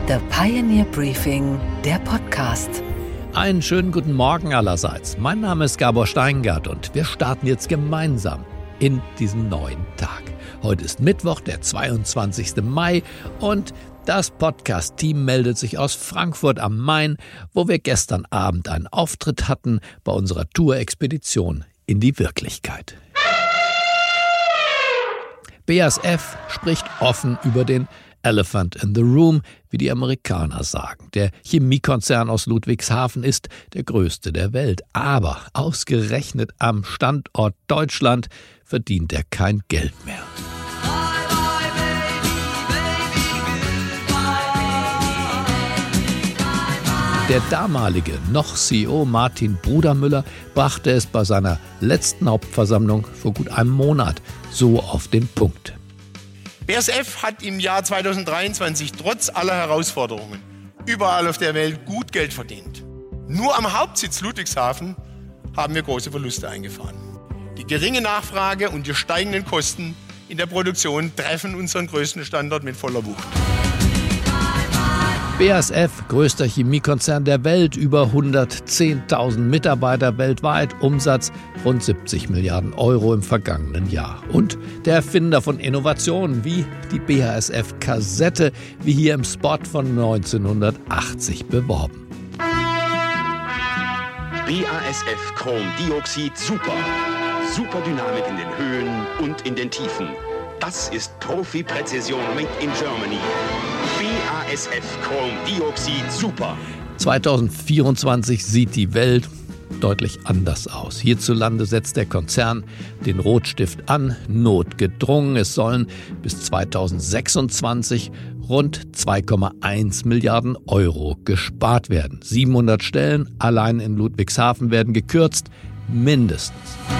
The Pioneer Briefing, der Podcast. Einen schönen guten Morgen allerseits. Mein Name ist Gabor Steingart und wir starten jetzt gemeinsam in diesen neuen Tag. Heute ist Mittwoch, der 22. Mai und das Podcast-Team meldet sich aus Frankfurt am Main, wo wir gestern Abend einen Auftritt hatten bei unserer Tour-Expedition in die Wirklichkeit. BASF spricht offen über den Elephant in the Room, wie die Amerikaner sagen. Der Chemiekonzern aus Ludwigshafen ist der größte der Welt. Aber ausgerechnet am Standort Deutschland verdient er kein Geld mehr. Der damalige noch CEO Martin Brudermüller brachte es bei seiner letzten Hauptversammlung vor gut einem Monat so auf den Punkt. BASF hat im Jahr 2023 trotz aller Herausforderungen überall auf der Welt gut Geld verdient. Nur am Hauptsitz Ludwigshafen haben wir große Verluste eingefahren. Die geringe Nachfrage und die steigenden Kosten in der Produktion treffen unseren größten Standort mit voller Wucht. BASF, größter Chemiekonzern der Welt, über 110.000 Mitarbeiter weltweit, Umsatz rund 70 Milliarden Euro im vergangenen Jahr. Und der Erfinder von Innovationen wie die BASF-Kassette, wie hier im Spot von 1980 beworben. BASF Chromdioxid Super. Superdynamik in den Höhen und in den Tiefen. Das ist Profi-Präzision made in Germany. BASF Chromdioxid Super. 2024 sieht die Welt deutlich anders aus. Hierzulande setzt der Konzern den Rotstift an, notgedrungen. Es sollen bis 2026 rund 2,1 Milliarden Euro gespart werden. 700 Stellen allein in Ludwigshafen werden gekürzt, mindestens.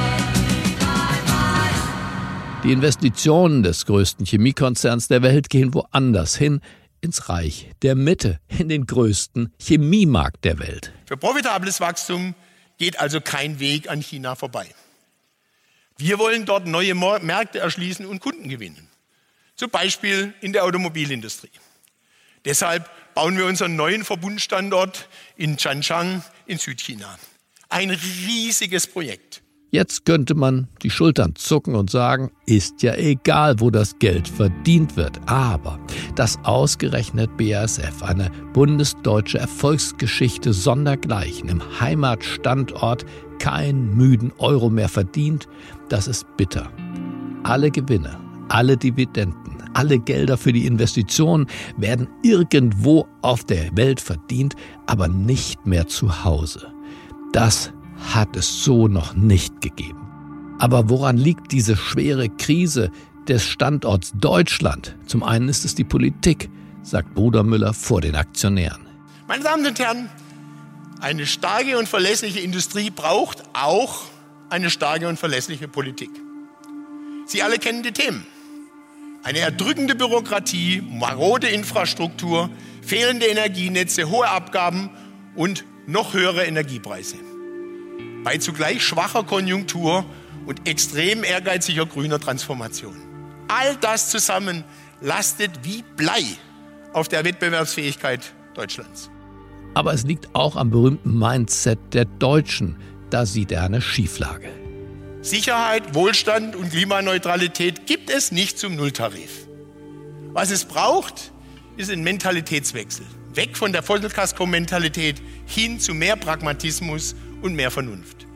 Die Investitionen des größten Chemiekonzerns der Welt gehen woanders hin, ins Reich der Mitte, in den größten Chemiemarkt der Welt. Für profitables Wachstum geht also kein Weg an China vorbei. Wir wollen dort neue Märkte erschließen und Kunden gewinnen. Zum Beispiel in der Automobilindustrie. Deshalb bauen wir unseren neuen Verbundstandort in Zhanjiang in Südchina. Ein riesiges Projekt. Jetzt könnte man die Schultern zucken und sagen, ist ja egal, wo das Geld verdient wird. Aber dass ausgerechnet BASF, eine bundesdeutsche Erfolgsgeschichte sondergleichen, im Heimatstandort keinen müden Euro mehr verdient, das ist bitter. Alle Gewinne, alle Dividenden, alle Gelder für die Investitionen werden irgendwo auf der Welt verdient, aber nicht mehr zu Hause. Das hat es so noch nicht gegeben. Aber woran liegt diese schwere Krise des Standorts Deutschland? Zum einen ist es die Politik, sagt Brudermüller vor den Aktionären. Meine Damen und Herren, eine starke und verlässliche Industrie braucht auch eine starke und verlässliche Politik. Sie alle kennen die Themen. Eine erdrückende Bürokratie, marode Infrastruktur, fehlende Energienetze, hohe Abgaben und noch höhere Energiepreise. Bei zugleich schwacher Konjunktur und extrem ehrgeiziger grüner Transformation. All das zusammen lastet wie Blei auf der Wettbewerbsfähigkeit Deutschlands. Aber es liegt auch am berühmten Mindset der Deutschen. Da sieht er eine Schieflage. Sicherheit, Wohlstand und Klimaneutralität gibt es nicht zum Nulltarif. Was es braucht, ist ein Mentalitätswechsel. Weg von der Vollkasko-Mentalität hin zu mehr Pragmatismus und mehr Vernunft.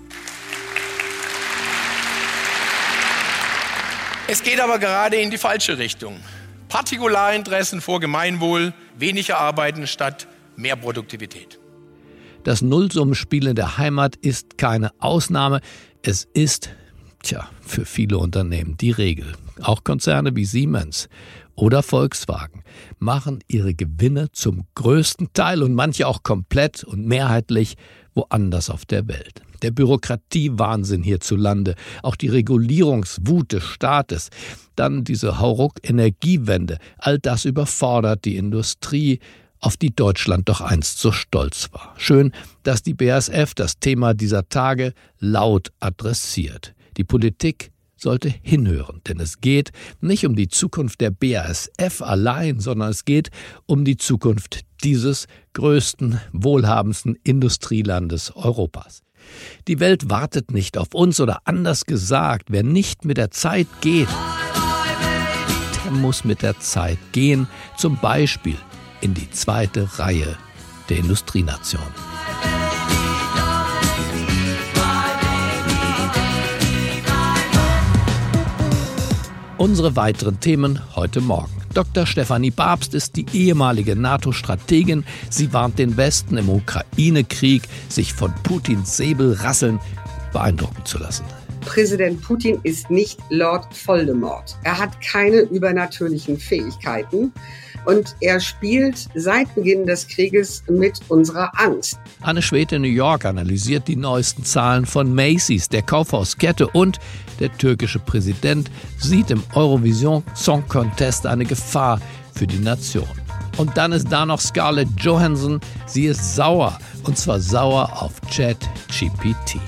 Es geht aber gerade in die falsche Richtung. Partikularinteressen vor Gemeinwohl, weniger Arbeiten statt mehr Produktivität. Das Nullsummenspiel in der Heimat ist keine Ausnahme. Es ist, für viele Unternehmen die Regel. Auch Konzerne wie Siemens oder Volkswagen machen ihre Gewinne zum größten Teil und manche auch komplett und mehrheitlich woanders auf der Welt. Der Bürokratiewahnsinn hierzulande, auch die Regulierungswut des Staates, dann diese Hauruck-Energiewende, all das überfordert die Industrie, auf die Deutschland doch einst so stolz war. Schön, dass die BASF das Thema dieser Tage laut adressiert. Die Politik sollte hinhören, denn es geht nicht um die Zukunft der BASF allein, sondern es geht um die Zukunft dieses größten, wohlhabendsten Industrielandes Europas. Die Welt wartet nicht auf uns, oder anders gesagt, wer nicht mit der Zeit geht, der muss mit der Zeit gehen, zum Beispiel in die zweite Reihe der Industrienation. Unsere weiteren Themen heute Morgen. Dr. Stefanie Babst ist die ehemalige NATO-Strategin. Sie warnt den Westen im Ukraine-Krieg, sich von Putins Säbelrasseln beeindrucken zu lassen. Präsident Putin ist nicht Lord Voldemort. Er hat keine übernatürlichen Fähigkeiten und er spielt seit Beginn des Krieges mit unserer Angst. Anne Schwed in New York analysiert die neuesten Zahlen von Macy's, der Kaufhauskette, und der türkische Präsident sieht im Eurovision Song Contest eine Gefahr für die Nation. Und dann ist da noch Scarlett Johansson. Sie ist sauer, und zwar sauer auf ChatGPT.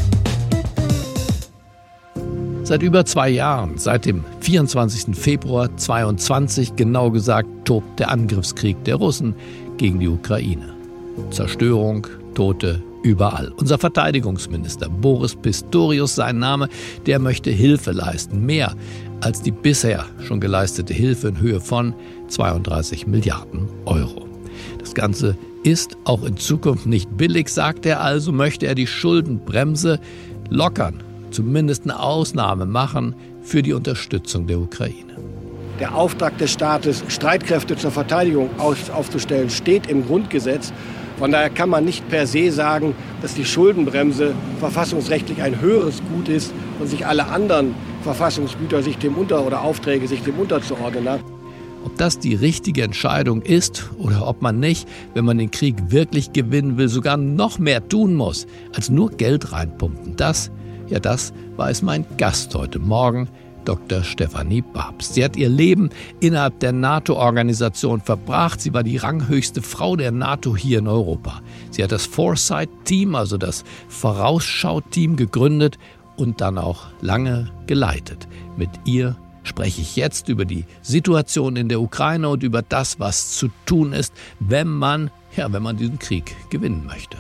Seit über 2 Jahren, seit dem 24. Februar 2022, genau gesagt, tobt der Angriffskrieg der Russen gegen die Ukraine. Zerstörung, Tote, überall. Unser Verteidigungsminister Boris Pistorius, sein Name, der möchte Hilfe leisten. Mehr als die bisher schon geleistete Hilfe in Höhe von 32 Milliarden Euro. Das Ganze ist auch in Zukunft nicht billig, sagt er, also möchte er die Schuldenbremse lockern. Zumindest eine Ausnahme machen für die Unterstützung der Ukraine. Der Auftrag des Staates, Streitkräfte zur Verteidigung aufzustellen, steht im Grundgesetz. Von daher kann man nicht per se sagen, dass die Schuldenbremse verfassungsrechtlich ein höheres Gut ist und sich alle anderen Verfassungsgüter oder Aufträge sich dem unterzuordnen hat. Ob das die richtige Entscheidung ist oder ob man nicht, wenn man den Krieg wirklich gewinnen will, sogar noch mehr tun muss, als nur Geld reinpumpen, das weiß mein Gast heute Morgen, Dr. Stefanie Babst. Sie hat ihr Leben innerhalb der NATO-Organisation verbracht. Sie war die ranghöchste Frau der NATO hier in Europa. Sie hat das Foresight-Team, also das Vorausschau-Team, gegründet und dann auch lange geleitet. Mit ihr spreche ich jetzt über die Situation in der Ukraine und über das, was zu tun ist, wenn man diesen Krieg gewinnen möchte.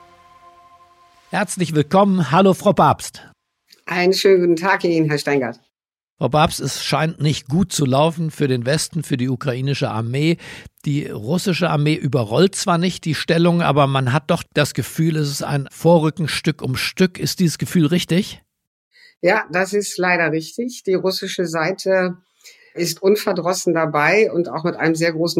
Herzlich willkommen. Hallo, Frau Babst. Einen schönen guten Tag Ihnen, Herr Steingart. Frau Babst, es scheint nicht gut zu laufen für den Westen, für die ukrainische Armee. Die russische Armee überrollt zwar nicht die Stellung, aber man hat doch das Gefühl, es ist ein Vorrücken Stück um Stück. Ist dieses Gefühl richtig? Ja, das ist leider richtig. Die russische Seite ist unverdrossen dabei und auch mit einem sehr großen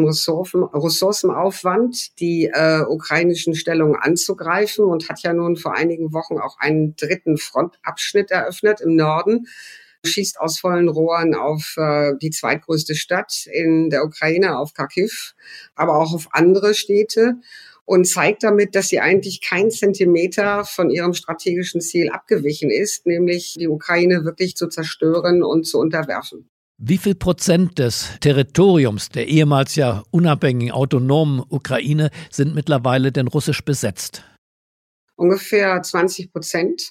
Ressourcenaufwand die ukrainischen Stellungen anzugreifen und hat ja nun vor einigen Wochen auch einen dritten Frontabschnitt eröffnet im Norden, schießt aus vollen Rohren auf die zweitgrößte Stadt in der Ukraine, auf Kharkiv, aber auch auf andere Städte und zeigt damit, dass sie eigentlich kein Zentimeter von ihrem strategischen Ziel abgewichen ist, nämlich die Ukraine wirklich zu zerstören und zu unterwerfen. Wie viel Prozent des Territoriums der ehemals ja unabhängigen, autonomen Ukraine sind mittlerweile denn russisch besetzt? Ungefähr 20%.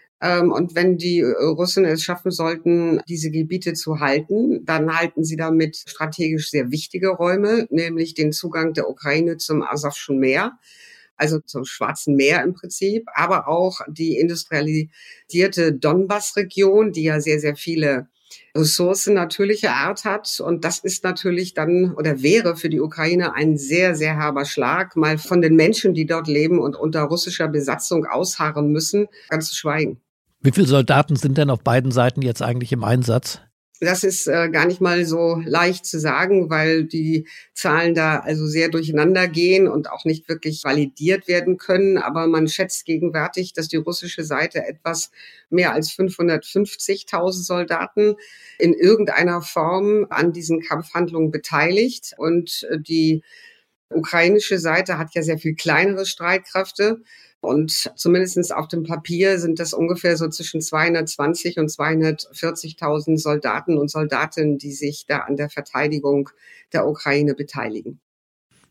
Und wenn die Russen es schaffen sollten, diese Gebiete zu halten, dann halten sie damit strategisch sehr wichtige Räume, nämlich den Zugang der Ukraine zum Asowschen Meer, also zum Schwarzen Meer im Prinzip, aber auch die industrialisierte Donbass-Region, die ja sehr, sehr viele Ressourcen natürlicher Art hat. Und das ist natürlich dann oder wäre für die Ukraine ein sehr, sehr herber Schlag, mal von den Menschen, die dort leben und unter russischer Besatzung ausharren müssen, ganz zu schweigen. Wie viele Soldaten sind denn auf beiden Seiten jetzt eigentlich im Einsatz? Das ist gar nicht mal so leicht zu sagen, weil die Zahlen da also sehr durcheinander gehen und auch nicht wirklich validiert werden können. Aber man schätzt gegenwärtig, dass die russische Seite etwas mehr als 550.000 Soldaten in irgendeiner Form an diesen Kampfhandlungen beteiligt. Und die ukrainische Seite hat ja sehr viel kleinere Streitkräfte. Und zumindest auf dem Papier sind das ungefähr so zwischen 220 und 240.000 Soldaten und Soldatinnen, die sich da an der Verteidigung der Ukraine beteiligen.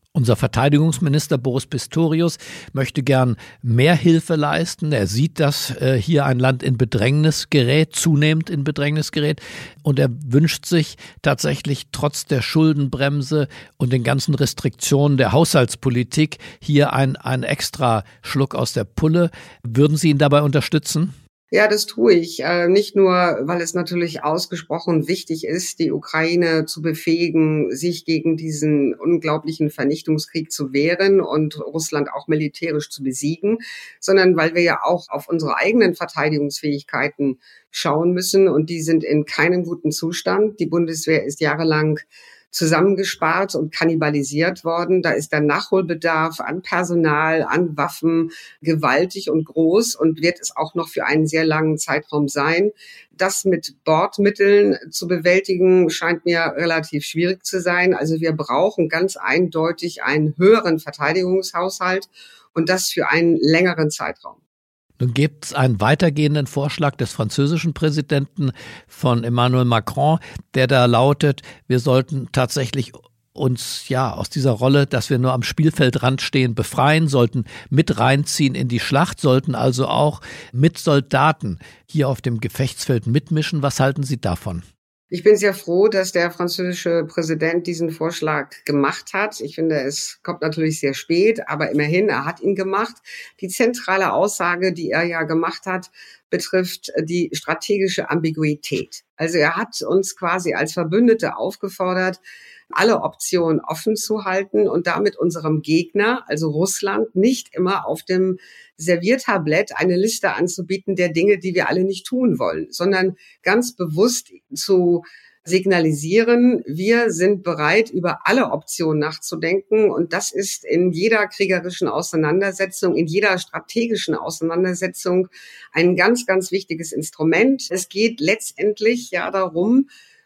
Unser Verteidigungsminister Boris Pistorius möchte gern mehr Hilfe leisten. Er sieht, dass hier ein Land in Bedrängnis gerät, zunehmend in Bedrängnis gerät. Und er wünscht sich tatsächlich trotz der Schuldenbremse und den ganzen Restriktionen der Haushaltspolitik hier ein extra Schluck aus der Pulle. Würden Sie ihn dabei unterstützen? Ja, das tue ich. Nicht nur, weil es natürlich ausgesprochen wichtig ist, die Ukraine zu befähigen, sich gegen diesen unglaublichen Vernichtungskrieg zu wehren und Russland auch militärisch zu besiegen, sondern weil wir ja auch auf unsere eigenen Verteidigungsfähigkeiten schauen müssen. Und die sind in keinem guten Zustand. Die Bundeswehr ist jahrelang zusammengespart und kannibalisiert worden. Da ist der Nachholbedarf an Personal, an Waffen gewaltig und groß und wird es auch noch für einen sehr langen Zeitraum sein. Das mit Bordmitteln zu bewältigen, scheint mir relativ schwierig zu sein. Also wir brauchen ganz eindeutig einen höheren Verteidigungshaushalt und das für einen längeren Zeitraum. Nun gibt es einen weitergehenden Vorschlag des französischen Präsidenten von Emmanuel Macron, der da lautet, wir sollten tatsächlich uns aus dieser Rolle, dass wir nur am Spielfeldrand stehen, befreien, sollten mit reinziehen in die Schlacht, sollten also auch mit Soldaten hier auf dem Gefechtsfeld mitmischen. Was halten Sie davon? Ich bin sehr froh, dass der französische Präsident diesen Vorschlag gemacht hat. Ich finde, es kommt natürlich sehr spät, aber immerhin, er hat ihn gemacht. Die zentrale Aussage, die er ja gemacht hat, betrifft die strategische Ambiguität. Also er hat uns quasi als Verbündete aufgefordert, alle Optionen offen zu halten und damit unserem Gegner, also Russland, nicht immer auf dem Serviertablett eine Liste anzubieten der Dinge, die wir alle nicht tun wollen, sondern ganz bewusst zu signalisieren, wir sind bereit, über alle Optionen nachzudenken. Und das ist in jeder kriegerischen Auseinandersetzung, in jeder strategischen Auseinandersetzung ein ganz, ganz wichtiges Instrument. Es geht letztendlich ja darum,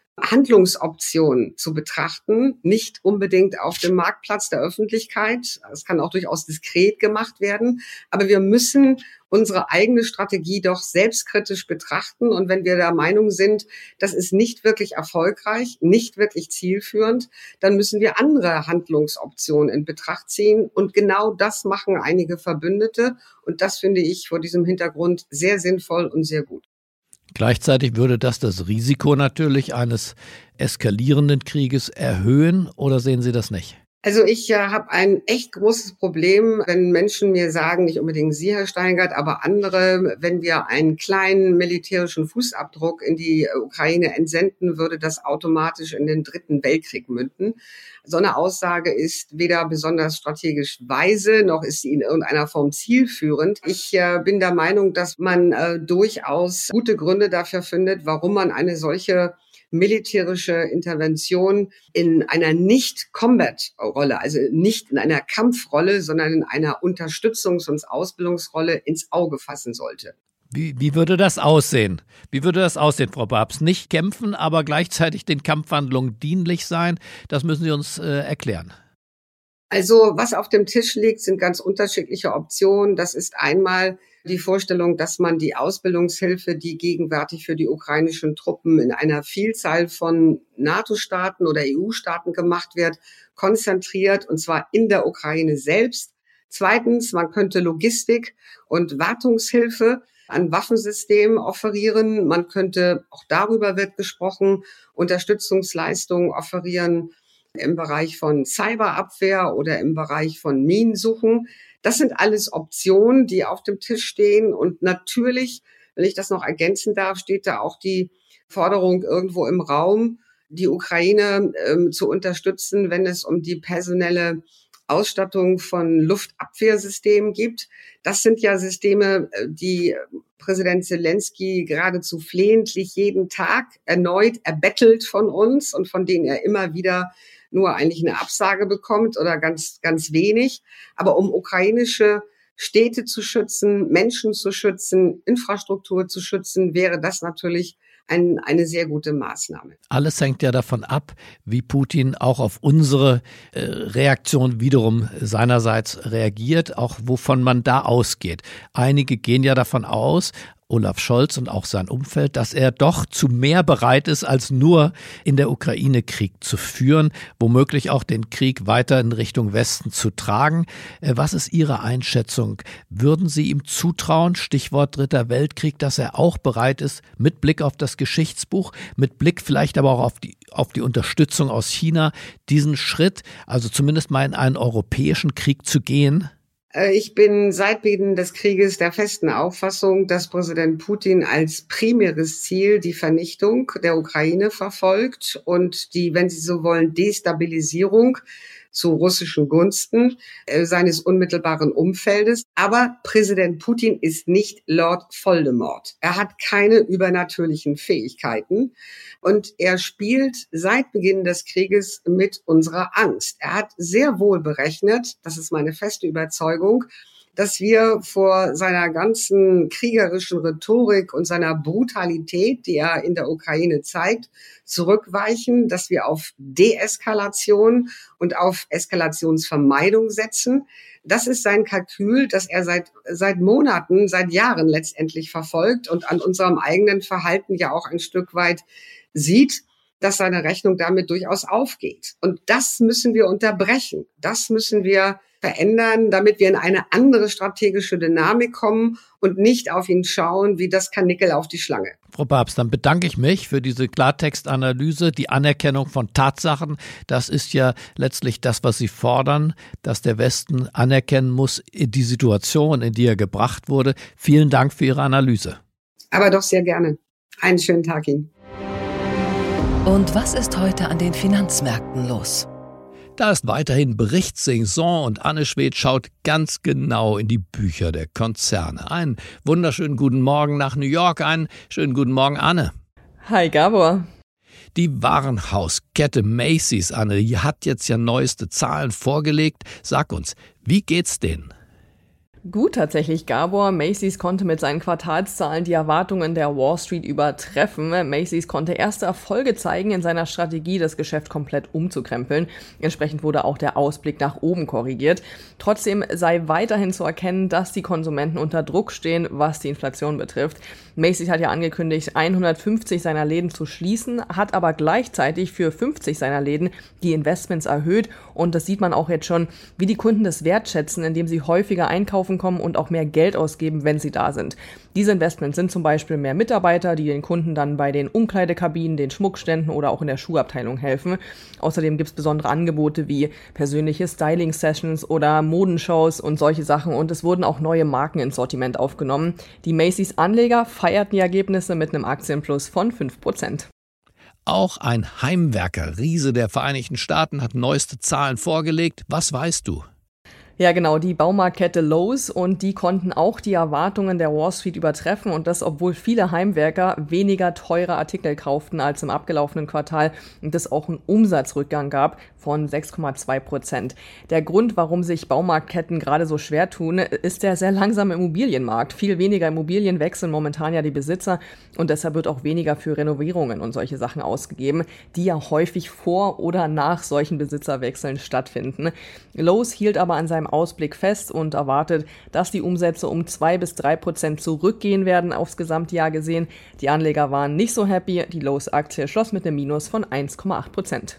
Handlungsoptionen zu betrachten, nicht unbedingt auf dem Marktplatz der Öffentlichkeit. Es kann auch durchaus diskret gemacht werden. Aber wir müssen unsere eigene Strategie doch selbstkritisch betrachten. Und wenn wir der Meinung sind, das ist nicht wirklich erfolgreich, nicht wirklich zielführend, dann müssen wir andere Handlungsoptionen in Betracht ziehen. Und genau das machen einige Verbündete. Und das finde ich vor diesem Hintergrund sehr sinnvoll und sehr gut. Gleichzeitig würde das Risiko natürlich eines eskalierenden Krieges erhöhen, oder sehen Sie das nicht? Also ich habe ein echt großes Problem, wenn Menschen mir sagen, nicht unbedingt Sie, Herr Steingart, aber andere, wenn wir einen kleinen militärischen Fußabdruck in die Ukraine entsenden, würde das automatisch in den 3. Weltkrieg münden. So eine Aussage ist weder besonders strategisch weise, noch ist sie in irgendeiner Form zielführend. Ich bin der Meinung, dass man durchaus gute Gründe dafür findet, warum man eine solche militärische Intervention in einer Nicht-Combat-Rolle, also nicht in einer Kampfrolle, sondern in einer Unterstützungs- und Ausbildungsrolle ins Auge fassen sollte. Wie würde das aussehen? Wie würde das aussehen, Frau Babs? Nicht kämpfen, aber gleichzeitig den Kampfhandlungen dienlich sein? Das müssen Sie uns erklären. Also was auf dem Tisch liegt, sind ganz unterschiedliche Optionen. Das ist einmal die Vorstellung, dass man die Ausbildungshilfe, die gegenwärtig für die ukrainischen Truppen in einer Vielzahl von NATO-Staaten oder EU-Staaten gemacht wird, konzentriert, und zwar in der Ukraine selbst. Zweitens, man könnte Logistik und Wartungshilfe an Waffensystemen offerieren. Man könnte, auch darüber wird gesprochen, Unterstützungsleistungen offerieren im Bereich von Cyberabwehr oder im Bereich von Minensuchen. Das sind alles Optionen, die auf dem Tisch stehen. Und natürlich, wenn ich das noch ergänzen darf, steht da auch die Forderung irgendwo im Raum, die Ukraine zu unterstützen, wenn es um die personelle Ausstattung von Luftabwehrsystemen gibt. Das sind ja Systeme, die Präsident Zelensky geradezu flehentlich jeden Tag erneut erbettelt von uns und von denen er immer wieder nur eigentlich eine Absage bekommt oder ganz, ganz wenig. Aber um ukrainische Städte zu schützen, Menschen zu schützen, Infrastruktur zu schützen, wäre das natürlich eine sehr gute Maßnahme. Alles hängt ja davon ab, wie Putin auch auf unsere Reaktion wiederum seinerseits reagiert, auch wovon man da ausgeht. Einige gehen ja davon aus, Olaf Scholz und auch sein Umfeld, dass er doch zu mehr bereit ist, als nur in der Ukraine Krieg zu führen, womöglich auch den Krieg weiter in Richtung Westen zu tragen. Was ist Ihre Einschätzung? Würden Sie ihm zutrauen, Stichwort Dritter Weltkrieg, dass er auch bereit ist, mit Blick auf das Geschichtsbuch, mit Blick vielleicht aber auch auf die Unterstützung aus China, diesen Schritt, also zumindest mal in einen europäischen Krieg zu gehen? Ich bin seit Beginn des Krieges der festen Auffassung, dass Präsident Putin als primäres Ziel die Vernichtung der Ukraine verfolgt und die, wenn Sie so wollen, Destabilisierung zu russischen Gunsten seines unmittelbaren Umfeldes. Aber Präsident Putin ist nicht Lord Voldemort. Er hat keine übernatürlichen Fähigkeiten und er spielt seit Beginn des Krieges mit unserer Angst. Er hat sehr wohl berechnet, das ist meine feste Überzeugung, dass wir vor seiner ganzen kriegerischen Rhetorik und seiner Brutalität, die er in der Ukraine zeigt, zurückweichen, dass wir auf Deeskalation und auf Eskalationsvermeidung setzen. Das ist sein Kalkül, das er seit Monaten, seit Jahren letztendlich verfolgt und an unserem eigenen Verhalten ja auch ein Stück weit sieht, dass seine Rechnung damit durchaus aufgeht. Und das müssen wir unterbrechen. Das müssen wir verändern, damit wir in eine andere strategische Dynamik kommen und nicht auf ihn schauen wie das Karnickel auf die Schlange. Frau Babst, dann bedanke ich mich für diese Klartextanalyse, die Anerkennung von Tatsachen. Das ist ja letztlich das, was Sie fordern, dass der Westen anerkennen muss, die Situation, in die er gebracht wurde. Vielen Dank für Ihre Analyse. Aber doch sehr gerne. Einen schönen Tag Ihnen. Und was ist heute an den Finanzmärkten los? Da ist weiterhin Berichtssaison und Anne Schwedt schaut ganz genau in die Bücher der Konzerne. Einen wunderschönen guten Morgen nach New York, einen schönen guten Morgen, Anne. Hi, Gabor. Die Warenhauskette Macy's, Anne, die hat jetzt ja neueste Zahlen vorgelegt. Sag uns, wie geht's denen? Gut tatsächlich, Gabor. Macy's konnte mit seinen Quartalszahlen die Erwartungen der Wall Street übertreffen. Macy's konnte erste Erfolge zeigen in seiner Strategie, das Geschäft komplett umzukrempeln. Entsprechend wurde auch der Ausblick nach oben korrigiert. Trotzdem sei weiterhin zu erkennen, dass die Konsumenten unter Druck stehen, was die Inflation betrifft. Macy's hat ja angekündigt, 150 seiner Läden zu schließen, hat aber gleichzeitig für 50 seiner Läden die Investments erhöht. Und das sieht man auch jetzt schon, wie die Kunden das wertschätzen, indem sie häufiger einkaufen kommen und auch mehr Geld ausgeben, wenn sie da sind. Diese Investments sind zum Beispiel mehr Mitarbeiter, die den Kunden dann bei den Umkleidekabinen, den Schmuckständen oder auch in der Schuhabteilung helfen. Außerdem gibt es besondere Angebote wie persönliche Styling-Sessions oder Modenshows und solche Sachen. Und es wurden auch neue Marken ins Sortiment aufgenommen. Die Macy's-Anleger feierten die Ergebnisse mit einem Aktienplus von 5%. Auch ein Heimwerker-Riese der Vereinigten Staaten hat neueste Zahlen vorgelegt. Was weißt du? Ja, genau, die Baumarktkette Lowe's, und die konnten auch die Erwartungen der Wall Street übertreffen, und das, obwohl viele Heimwerker weniger teure Artikel kauften als im abgelaufenen Quartal und es auch einen Umsatzrückgang gab von 6,2%. Der Grund, warum sich Baumarktketten gerade so schwer tun, ist der sehr langsame Immobilienmarkt. Viel weniger Immobilien wechseln momentan ja die Besitzer, und deshalb wird auch weniger für Renovierungen und solche Sachen ausgegeben, die ja häufig vor oder nach solchen Besitzerwechseln stattfinden. Lowe's hielt aber an seinem Ausblick fest und erwartet, dass die Umsätze um 2-3% zurückgehen werden aufs Gesamtjahr gesehen. Die Anleger waren nicht so happy. Die Lowe's-Aktie schloss mit einem Minus von 1,8%.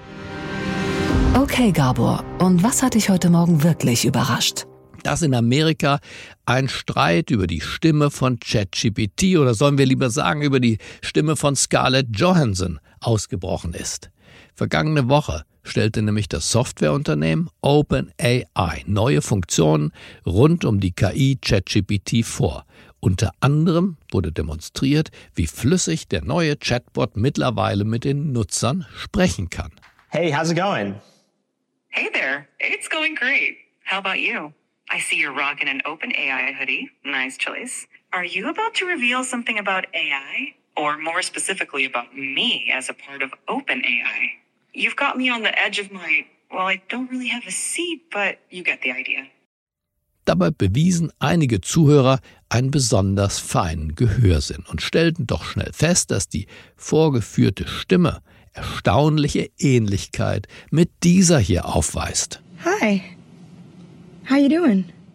Okay, Gabor. Und was hat dich heute Morgen wirklich überrascht? Dass in Amerika ein Streit über die Stimme von ChatGPT, oder sollen wir lieber sagen, über die Stimme von Scarlett Johansson ausgebrochen ist. Vergangene Woche stellte nämlich das Softwareunternehmen OpenAI neue Funktionen rund um die KI ChatGPT vor. Unter anderem wurde demonstriert, wie flüssig der neue Chatbot mittlerweile mit den Nutzern sprechen kann. Hey, how's it going? Hey there, it's going great. How about you? I see you're rocking an OpenAI hoodie. Nice choice. Are you about to reveal something about AI? Or more specifically about me as a part of OpenAI? You've got me on the edge of my, well, I don't really have a seat, but you get the idea. Dabei bewiesen einige Zuhörer einen besonders feinen Gehörsinn und stellten doch schnell fest, dass die vorgeführte Stimme erstaunliche Ähnlichkeit mit dieser hier aufweist. Hi. How you doing?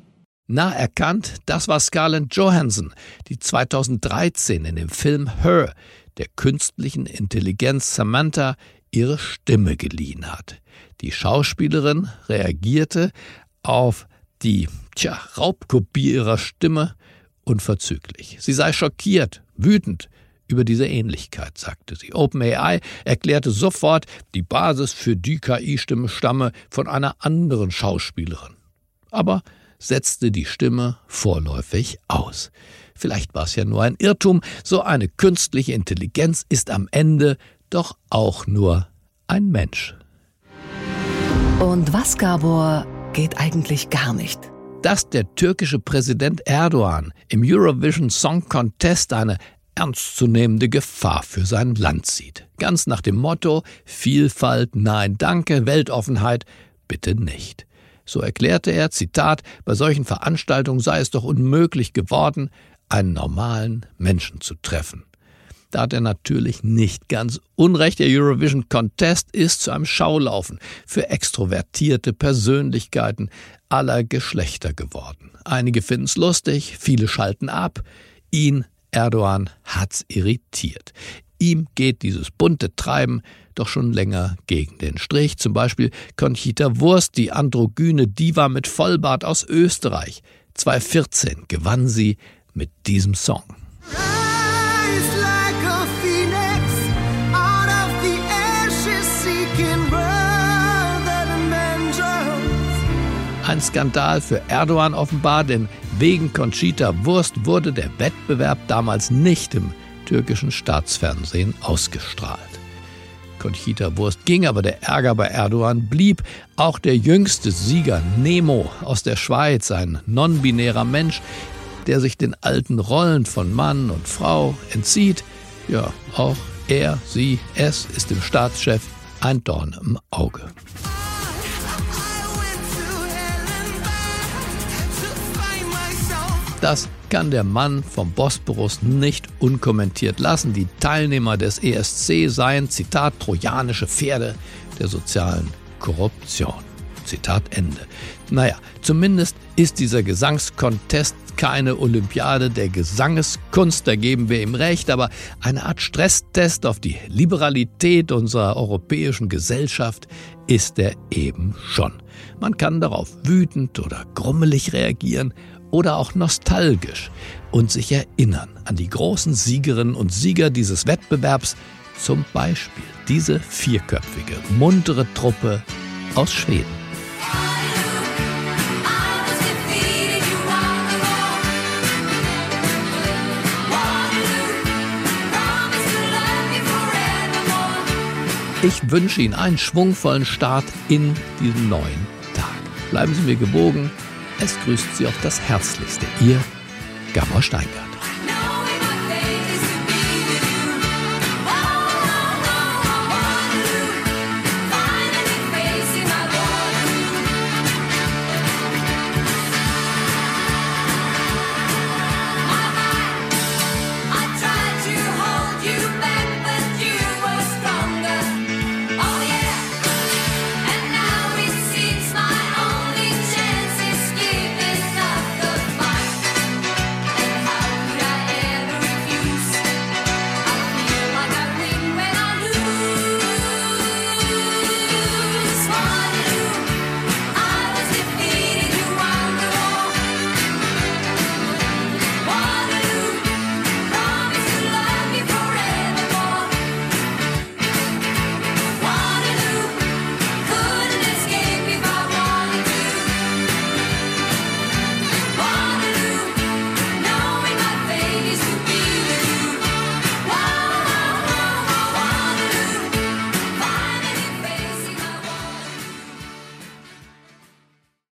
Na, erkannt, das war Scarlett Johansson, die 2013 in dem Film Her der künstlichen Intelligenz Samantha ihre Stimme geliehen hat. Die Schauspielerin reagierte auf die Raubkopie ihrer Stimme unverzüglich. Sie sei schockiert, wütend über diese Ähnlichkeit, sagte sie. OpenAI erklärte sofort, die Basis für die KI-Stimme stamme von einer anderen Schauspielerin. Aber setzte die Stimme vorläufig aus. Vielleicht war es ja nur ein Irrtum, so eine künstliche Intelligenz ist am Ende doch auch nur ein Mensch. Und was, Gabor, geht eigentlich gar nicht? Dass der türkische Präsident Erdogan im Eurovision Song Contest eine ernstzunehmende Gefahr für sein Land sieht. Ganz nach dem Motto: Vielfalt, nein, danke, Weltoffenheit, bitte nicht. So erklärte er, Zitat, bei solchen Veranstaltungen sei es doch unmöglich geworden, einen normalen Menschen zu treffen. Da hat er natürlich nicht ganz unrecht. Der Eurovision Contest ist zu einem Schaulaufen für extrovertierte Persönlichkeiten aller Geschlechter geworden. Einige finden es lustig, viele schalten ab. Ihn, Erdogan, hat's irritiert. Ihm geht dieses bunte Treiben doch schon länger gegen den Strich. Zum Beispiel Conchita Wurst, die androgyne Diva mit Vollbart aus Österreich. 2014 gewann sie mit diesem Song. Ein Skandal für Erdogan offenbar, denn wegen Conchita Wurst wurde der Wettbewerb damals nicht im türkischen Staatsfernsehen ausgestrahlt. Conchita Wurst ging, aber der Ärger bei Erdogan blieb. Auch der jüngste Sieger, Nemo aus der Schweiz, ein non-binärer Mensch, der sich den alten Rollen von Mann und Frau entzieht. Ja, auch er, sie, es ist dem Staatschef ein Dorn im Auge. Das kann der Mann vom Bosporus nicht unkommentiert lassen. Die Teilnehmer des ESC seien, Zitat, trojanische Pferde der sozialen Korruption. Zitat Ende. Naja, zumindest ist dieser Gesangskontest keine Olympiade der Gesangeskunst, da geben wir ihm recht, aber eine Art Stresstest auf die Liberalität unserer europäischen Gesellschaft ist er eben schon. Man kann darauf wütend oder grummelig reagieren oder auch nostalgisch und sich erinnern an die großen Siegerinnen und Sieger dieses Wettbewerbs, zum Beispiel diese vierköpfige, muntere Truppe aus Schweden. Ich wünsche Ihnen einen schwungvollen Start in diesen neuen Tag. Bleiben Sie mir gewogen. Es grüßt Sie auf das Herzlichste. Ihr Gabor Steingart.